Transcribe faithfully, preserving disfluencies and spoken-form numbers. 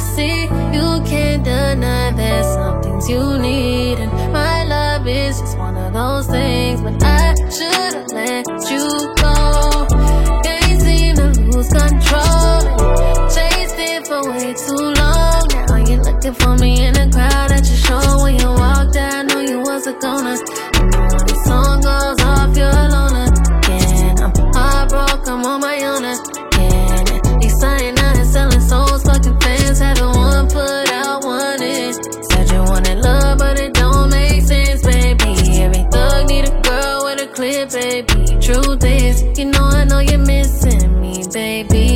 see, you can't deny there's some things you need. And my love is just one of those things. But I should've let you go. Can't seem to lose control. Chased it for way too long. Now you're looking for me in the crowd at your show. When you walked out, I knew you wasn't gonna